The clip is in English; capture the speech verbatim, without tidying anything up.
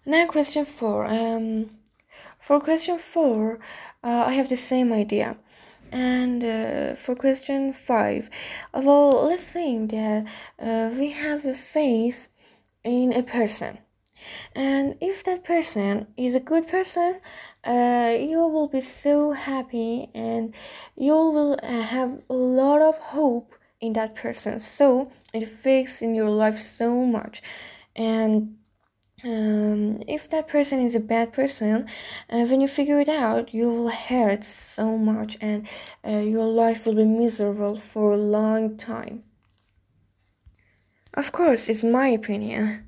Now, question four. Um, for question four, uh, I have the same idea. And uh, for question five, well, let's say that uh, we have a faith in a person. And if that person is a good person, uh, you will be so happy and you will uh, have a lot of hope in that person. So it affects in your life so much. And um, if that person is a bad person, uh, when you figure it out, you will hurt so much and uh, your life will be miserable for a long time. Of course, it's my opinion.